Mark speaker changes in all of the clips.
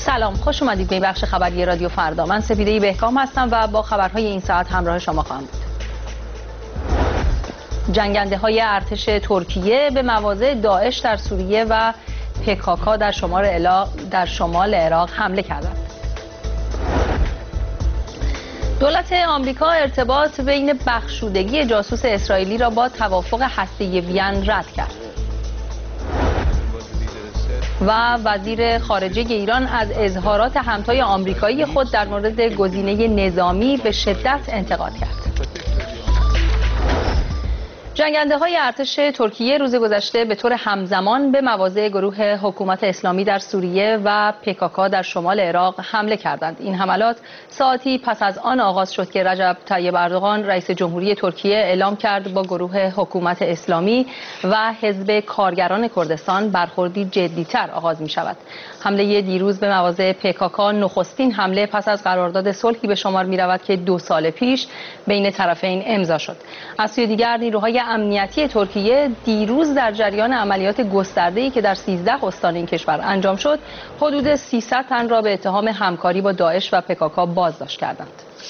Speaker 1: سلام، خوش اومدید به بخش خبری رادیو فردا. من سپیده بهکام هستم و با خبرهای این ساعت همراه شما خواهم بود. جنگنده‌های ارتش ترکیه به مواضع داعش در سوریه و PKK در شمال عراق حمله کردند. دولت آمریکا ارتباط بین بخشودگی جاسوس اسرائیلی را با توافق هسته‌ای وین رد کرد. و وزیر خارجه ایران از اظهارات همتای آمریکایی خود در مورد گزینه نظامی به شدت انتقاد کرد. جنگنده‌های ارتش ترکیه روز گذشته به طور همزمان به مواضع گروه حکومت اسلامی در سوریه و PKK در شمال عراق حمله کردند. این حملات ساعتی پس از آن آغاز شد که رجب طیب اردوغان رئیس جمهوری ترکیه اعلام کرد با گروه حکومت اسلامی و حزب کارگران کردستان برخوردی جدی‌تر آغاز می‌شود. حمله دیروز به مواضع PKK نخستین حمله پس از قرارداد صلحی به شمار می‌رود که 2 سال پیش بین طرفین امضا شد. از سوی دیگر نیروهای امنیتی ترکیه دیروز در جریان عملیات گسترده‌ای که در 13 استان این کشور انجام شد، حدود 300 تن را به اتهام همکاری با داعش و PKK بازداشت کردند.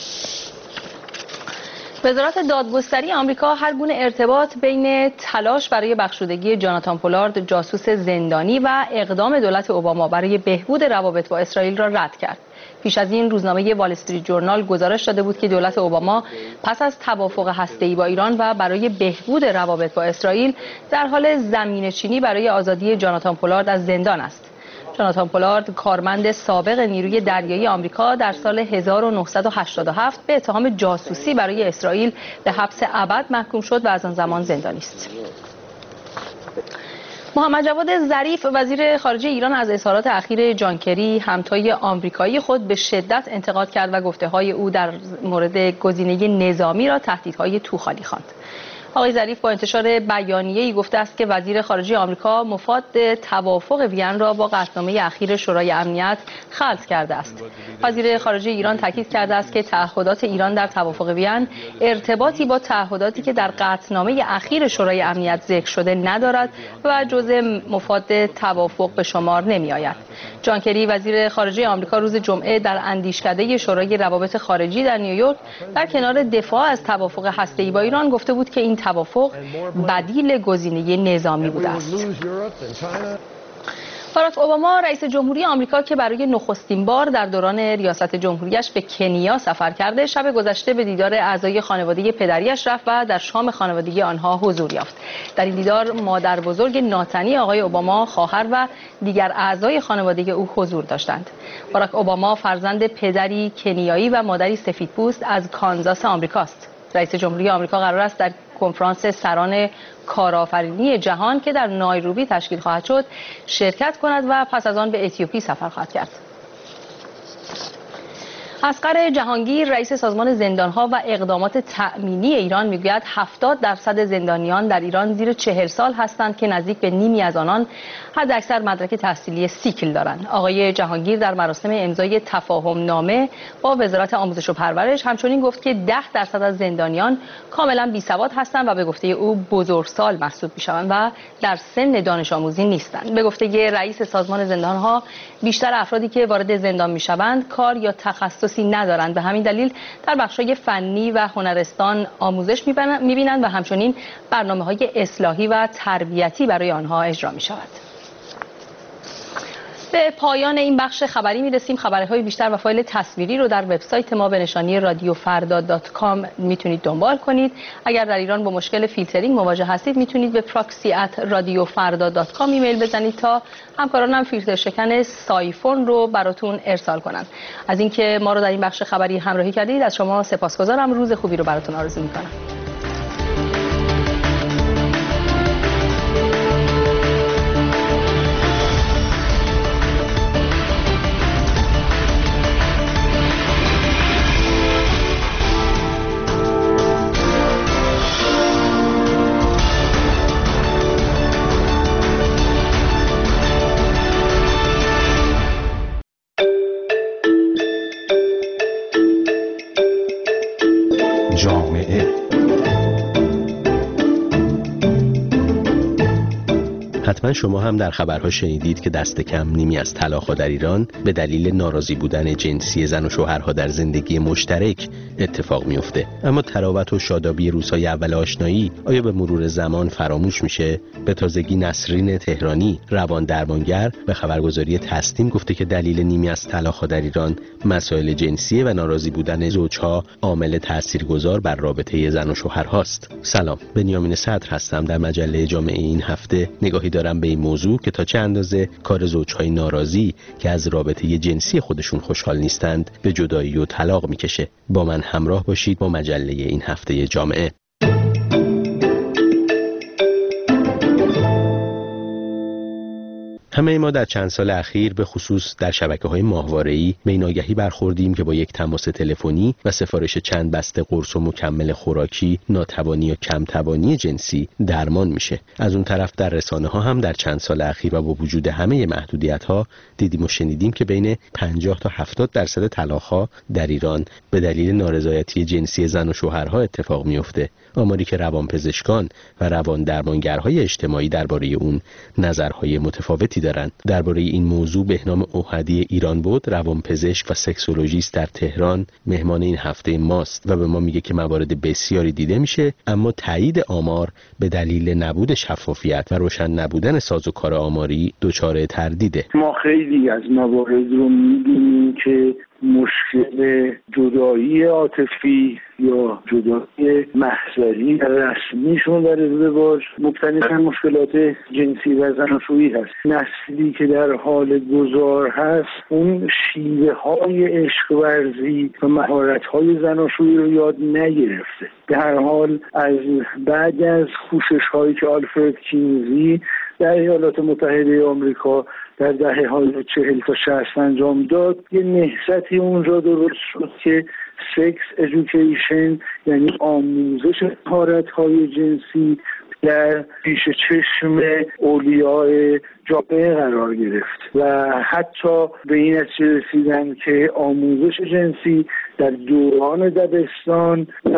Speaker 1: وزارت دادگستری آمریکا هر گونه ارتباط بین تلاش برای بخشودگی جاناتان پولارد جاسوس زندانی و اقدام دولت اوباما برای بهبود روابط با اسرائیل را رد کرد. پیش از این روزنامه وال استریت جورنال گزارش داده بود که دولت اوباما پس از توافق هسته‌ای با ایران و برای بهبود روابط با اسرائیل در حال زمینه‌چینی برای آزادی جاناتان پولارد از زندان است. جاناتان پولارد کارمند سابق نیروی دریایی آمریکا در سال 1987 به اتهام جاسوسی برای اسرائیل به حبس ابد محکوم شد و از آن زمان زندانی است. محمد جواد ظریف وزیر خارجه ایران از اظهارات اخیر جان کری همتای آمریکایی خود به شدت انتقاد کرد و گفته‌های او در مورد گزینه نظامی را تهدیدهای توخالی خواند. آقای ظریف با انتشار بیانیه‌ای گفته است که وزیر خارجه آمریکا مفاد توافق وین را با قطعنامه اخیر شورای امنیت خلط کرده است. وزیر خارجه ایران تاکید کرده است که تعهدات ایران در توافق وین ارتباطی با تعهداتی که در قطعنامه اخیر شورای امنیت ذکر شده ندارد و جزء مفاد توافق به شمار نمی‌آید. جان کری وزیر خارجه آمریکا روز جمعه در اندیشکده شورای روابط خارجی در نیویورک در کنار دفاع از توافق هسته‌ای با ایران گفته بود که این توافق بدیل گزینه نظامی بوده است. باراک اوباما رئیس جمهوری آمریکا که برای نخستین بار در دوران ریاست جمهوریش به کنیا سفر کرده، شب گذشته به دیدار اعضای خانواده پدریش رفت و در شام خانوادگی آنها حضور یافت. در این دیدار مادر بزرگ ناتنی آقای اوباما، خواهر و دیگر اعضای خانواده او حضور داشتند. باراک اوباما فرزند پدری کنیایی و مادری سفیدپوست از کانزاس آمریکاست. رئیس جمهوری آمریکا قرار است در کنفرانس سران کارآفرینی جهان که در نایروبی تشکیل خواهد شد شرکت کند و پس از آن به اتیوپی سفر خواهد کرد. اصغر جهانگیر رئیس سازمان زندانها و اقدامات تأمینی ایران میگوید 70% زندانیان در ایران زیر 40 سال هستند که نزدیک به نیمی از آنان حداکثر مدرک تحصیلی سیکل دارند. آقای جهانگیر در مراسم امضای تفاهم نامه با وزارت آموزش و پرورش همچنین گفت که 10% از زندانیان کاملا بیسواد هستند و به گفته او بزرگسال محسوب میشوند و در سن دانش آموزی نیستند. به گفته رئیس سازمان زندانها بیشتر افرادی که وارد زندان میشوند کار یا تخصصی ندارند. به همین دلیل در بخش‌های فنی و هنرستان آموزش می‌بینند و همچنین برنامه‌های اصلاحی و تربیتی برای آنها اجرا می‌شود. به پایان این بخش خبری میرسیم. خبرهای بیشتر و فایل تصویری رو در وبسایت ما به نشانی radiofarda.com میتونید دنبال کنید. اگر در ایران با مشکل فیلترینگ مواجه هستید میتونید به proxy@radiofarda.com ایمیل بزنید تا همکارانم فیلتر شکن سایفون رو براتون ارسال کنند. از اینکه ما رو در این بخش خبری همراهی کردید از شما سپاسگزارم. روز خوبی رو براتون آرزو میکنم.
Speaker 2: جامعه حتما شما هم در خبرها شنیدید که دست کم نیمی از طلاق‌ها در ایران به دلیل ناراضی بودن جنسی زن و شوهرها در زندگی مشترک اتفاق میفته. اما تراوت و شادابی روزهای اول آشنایی آیا به مرور زمان فراموش میشه؟ به تازگی نسرین تهرانی روان درمانگر به خبرگزاری تسنیم گفته که دلیل نیمی از طلاق‌ها در ایران مسائل جنسیه و ناراضی بودن زوجها عامل تاثیرگذار بر رابطه زن و شوهرهاست. سلام، بنیامین صدر هستم. در مجله جامعه این هفته نگاهی دارم به این موضوع که تا چه اندازه کار زوجهای ناراضی که از رابطه جنسی خودشون خوشحال نیستند به جدایی و طلاق میکشه. با من همراه باشید با مجله این هفته جامعه. همه ما در چند سال اخیر به خصوص در شبکه‌های ماهواره‌ای به این آگهی برخوردیم که با یک تماس تلفنی و سفارش چند بسته قرص و مکمل خوراکی ناتوانی یا کمتوانی جنسی درمان میشه. از اون طرف در رسانه‌ها هم در چند سال اخیر و با وجود همه محدودیت‌ها دیدیم و شنیدیم که بین 50 تا 70% طلاق‌ها در ایران به دلیل نارضایتی جنسی زن و شوهرها اتفاق میفته. آماری که روانپزشکان و روان درمانگرهای اجتماعی درباره اون نظرهای متفاوتی دارن. درباره این موضوع بهنام اوحدی ایران بود، روانپزشک و سکسولوژیست در تهران، مهمان این هفته ماست و به ما میگه که موارد بسیاری دیده میشه، اما تایید آمار به دلیل نبود شفافیت و روشن نبودن سازوکار آماری دچار تردیده.
Speaker 3: ما خیلی از موارد رو می‌بینیم که مشکل جدایی عاطفی یا جدایی محضری رسمیشون در ازدواج مبتنی مشکلات جنسی و زناشویی هست. نسلی که در حال گذار هست اون شیوه های عشق ورزی و مهارت های زناشویی رو یاد نگرفته. به هر حال از بعد از کوشش هایی که آلفرد کینزی در ایالات متحده آمریکا در دهه‌های 40 تا 60 انجام داد، یه نهضتی اونجا درست شد که سکس ادویکیشن، یعنی آموزش مهارت‌های جنسی، در پیش چشم اولیاء جامعه قرار گرفت و حتی به این نتیجه رسیدن که آموزش جنسی در دوران دبستان و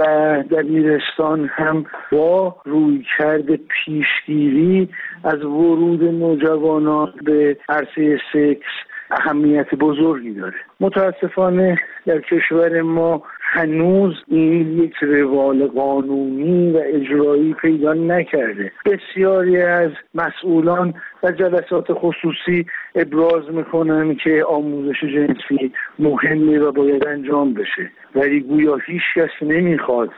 Speaker 3: دبیرستان هم با رویکرد پیشگیری از ورود نوجوانان به عرصه سکس اهمیت بزرگی داره. متاسفانه در کشور ما هنوز این یک روال قانونی و اجرایی پیدا نکرده. بسیاری از مسئولان در جلسات خصوصی ابراز میکنن که آموزش جنسی مهمه و باید انجام بشه، ولی گویا هیچ کس نمیخواد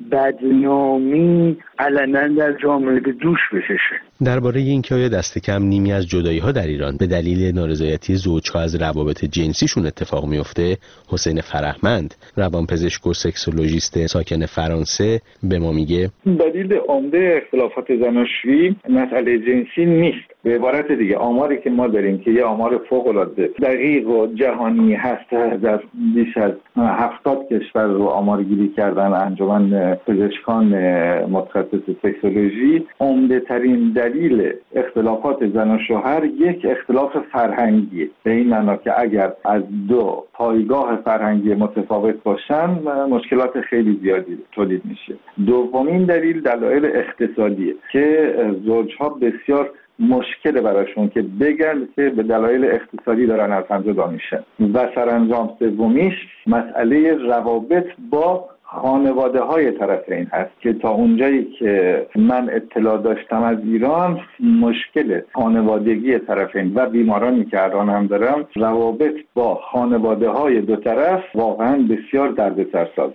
Speaker 3: بدنامی علنا در جامعه به دوش بکشه.
Speaker 2: درباره اینکه آیا دست کم نیمی از جدایی‌ها در ایران به دلیل نارضایتی زوج‌ها از روابط جنسیشون اتفاق میفته، حسین فرهمند، روانپزشک و سکسولوژیست ساکن فرانسه، به ما میگه
Speaker 4: دلیل عمده اختلافات زناشویی مسئله جنسی نیست. به عبارت دیگه آماری که ما داریم که یه آمار فوق‌العاده دقیق و جهانی هست، در بیش از 70 کشور رو آمارگیری کردن انجمن پزشکان متخصص سکسولوژی، عمده ترین دلیل اختلافات زن و شوهر یک اختلاف فرهنگی، به این معنا که اگر از دو پایگاه فرهنگی متفاوت باشن مشکلات خیلی زیادی تولید میشه. دومین دلیل دلایل اقتصادیه که زوجها بسیار مشکل براشون که بگن که به دلایل اقتصادی دارن از هم جدا میشن. و سرانجام سومیش مسئله روابط با خانواده های طرفین هست که تا اونجایی که من اطلاع داشتم از ایران، مشکل خانوادگی طرفین و بیمارانی که الان هم دارم، روابط با خانواده های دو طرف واقعا بسیار دردسرساز.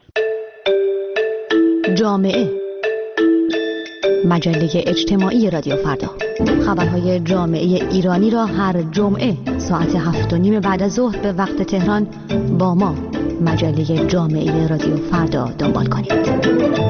Speaker 5: جامعه، مجله اجتماعی رادیو فردا. خبرهای جامعه ایرانی را هر جمعه ساعت 7:30 بعد از ظهر به وقت تهران با ما مجله جامعه رادیو فردا دنبال کنید.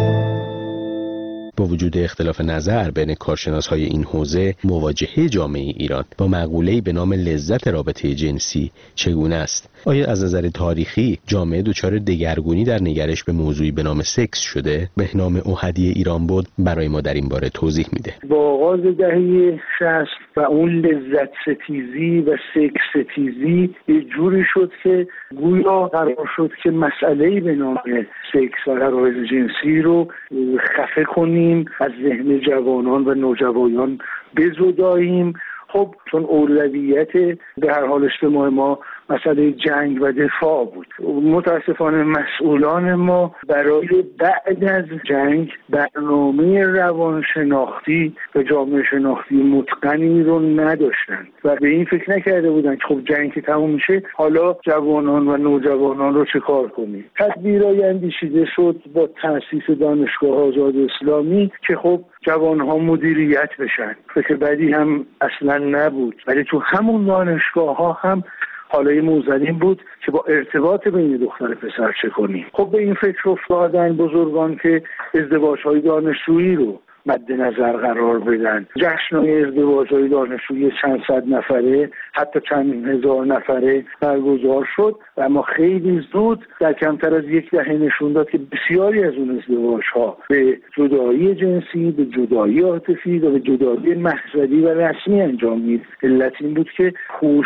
Speaker 2: با وجود اختلاف نظر بین کارشناس‌های این حوزه، مواجهه جامعه ایران با مقوله‌ای به نام لذت رابطه جنسی چگونه است؟ آیا از نظر تاریخی جامعه دچار دگرگونی در نگرش به موضوعی به نام سکس شده؟ بهنام اوحدی ایران بود برای ما در این باره توضیح میده.
Speaker 3: با آغاز دهه 60 و اون لذت ستیزی و سکس ستیزی یه جوری شد که گویا قرار شد که مسئله‌ای به نام سکس و غرایز جنسی رو خفه کنیم، از ذهن جوانان و نوجوانان بزداییم. خب چون اولویت به هر حال اجتماع ما مسئله جنگ و دفاع بود، متاسفانه مسئولان ما برای بعد از جنگ برنامه روانشناختی و جامعه شناختی متقنی رو نداشتن و به این فکر نکرده بودن که خب جنگ که تموم میشه حالا جوانان و نوجوانان رو چه کار کنیم. تدبیرای اندیشیده شد با تأسیس دانشگاه آزاد اسلامی که خب جوانها مدیریت بشن. فکر بعدی هم اصلا نبود، ولی تو همون دانشگاه ها هم حالا موزل این بود که با ارتباط بین دختر و پسر چه کنیم. خب به این فکر افتادن بزرگان که ازدواج‌های دانشجویی رو مد نظر قرار بدن. جشن‌های ازدواج‌های دانشجویی چند صد نفره حتی چند هزار نفره برگزار شد و اما خیلی زود در کمتر از یک دهه نشون داد که بسیاری از اون ازدواج‌ها به جدایی جنسی، به جدایی عاطفی و به جدایی محضری و رسمی انجام می‌شد. علت این بود که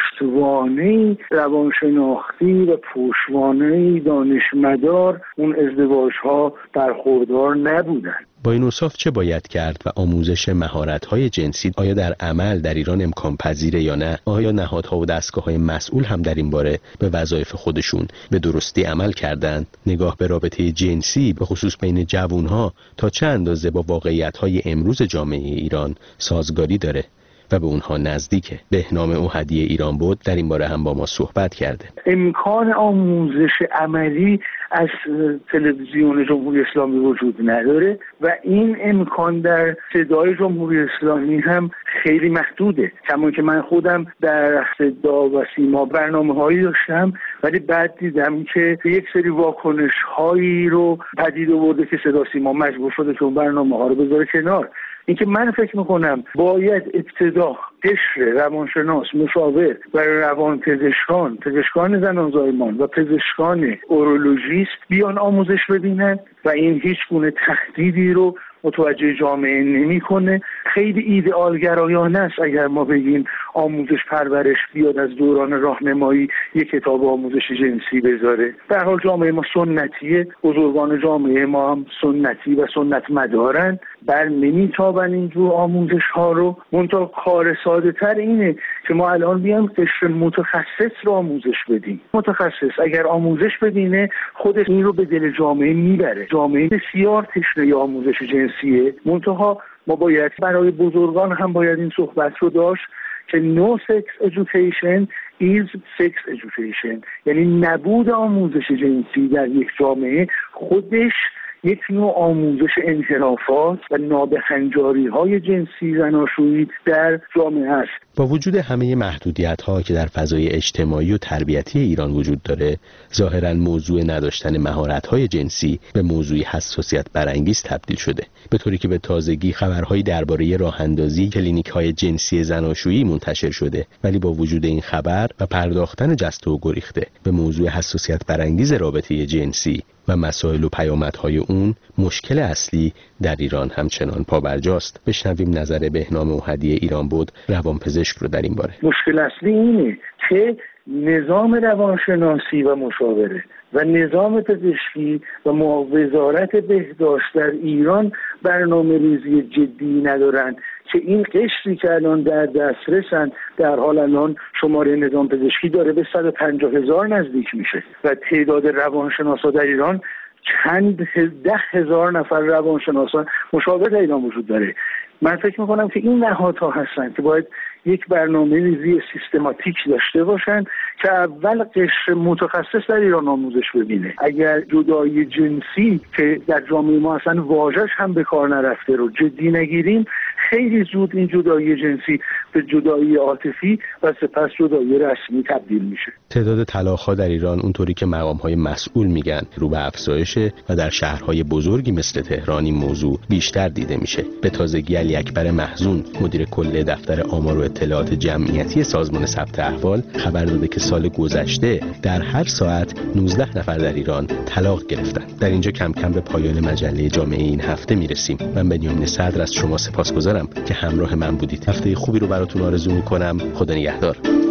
Speaker 3: پشتوانه روانشناختی و پشتوانه دانشمدار اون ازدواج‌ها برخوردار نبودند.
Speaker 2: با این اوصاف چه باید کرد و آموزش مهارت‌های جنسی آیا در عمل در ایران امکان پذیره یا نه؟ آیا نهادها و دستگاه‌های مسئول هم در این باره به وظایف خودشون به درستی عمل کردند؟ نگاه به رابطه جنسی به خصوص بین جوانها تا چه اندازه با واقعیت‌های امروز جامعه ایران سازگاری داره و به اونها نزدیکه؟ بهنام اوحدی ایران بود در این باره هم با ما صحبت کرده.
Speaker 3: امکان آموزش عملی از تلویزیون جمهوری اسلامی وجود نداره و این امکان در صدای جمهوری اسلامی هم خیلی محدوده. کما که من خودم در صدا و سیما برنامه‌هایی داشتم ولی بعد دیدم که یک سری واکنش‌هایی رو پدید آورده که صدا سیما مجبور شده که اون برنامه‌ها رو بذاره کنار. اینکه من فکر میکنم باید ابتدا قشر روانشناس، مشاور و روانپزشکان، پزشکان زنان و پزشکان اورولوژیست بیان آموزش ببینن و این هیچ گونه تهدیدی رو متوجه جامعه نمیکنه. خیلی ایدئالگرایانه است اگر ما بگیم آموزش پرورش بیاد از دوران راهنمایی یک کتاب آموزش جنسی بذاره. در حال جامعه ما سنتیه، بزرگان جامعه ما هم سنتی و سنت مدارن، بر نمیتابن اینجور آموزش ها رو. منتها کار ساده تر اینه که ما الان بیام قشر متخصص رو آموزش بدیم. متخصص اگر آموزش ببینه خودش این رو به دل جامعه میبره. جامعه بسیار تشنه آموزش جنسیه. منتها ما باید برای بزرگان هم باید این صحبت رو داشت که no sex education is sex education، یعنی نبود آموزش جنسی در یک جامعه خودش یک نوع آموزش انحرافات و نابهنجاری‌های جنسی زناشویی در جامعه است.
Speaker 2: با وجود همه محدودیت‌ها که در فضای اجتماعی و تربیتی ایران وجود داره، ظاهراً موضوع نداشتن مهارت‌های جنسی به موضوعی حساسیت برانگیز تبدیل شده، به طوری که به تازگی خبرهایی درباره راه‌اندازی کلینیک‌های جنسی زناشویی منتشر شده. ولی با وجود این خبر و پرداختن جسته و گریخته به موضوع حساسیت برانگیز رابطه جنسی و مسائل و پیامدهای اون، مشکل اصلی در ایران همچنان پابرجاست. بشنویم نظر بهنام اوحدی ایران بود، روانپزشک رو در این باره.
Speaker 3: مشکل اصلی اینه که نظام روانشناسی و مشاوره و نظام پزشکی و وزارت بهداشت در ایران برنامه‌ریزی جدی ندارن که این قشری که الان در دسترسن، در حال الان شماره نظام پزشکی داره به 150,000 نزدیک میشه و تعداد روانشناسا در ایران چند 10,000 نفر روانشناسان مشاور در ایران وجود داره. من فکر میکنم که این نهادها هستن که باید یک برنامه‌ریزی سیستماتیک داشته باشن که اول قشر متخصص در ایران آموزش ببینه. اگر جدایی جنسی که در جامعه ما اصلا واژه‌اش هم به کار نرفته رو جدی نگیریم، خیلی زود این جدایی جنسی به جدایی عاطفی و سپس جدایی رسمی تبدیل میشه.
Speaker 2: تعداد طلاق‌ها در ایران اونطوری که مقام‌های مسئول میگن رو به افزایشه و در شهرهای بزرگی مثل تهران این موضوع بیشتر دیده میشه. به تازگی علی اکبر محزون، مدیر کل دفتر آمار و اطلاعات جمعیتی سازمان ثبت احوال، خبر داده که سال گذشته در هر ساعت 19 نفر در ایران طلاق گرفتن. در اینجا کم کم به پایان مجله جامعه این هفته میرسیم. من بنیامین صدر از شما سپاسگزارم که همراه من بودید. هفته خوبی رو براتون آرزو میکنم. خدا نگهدار.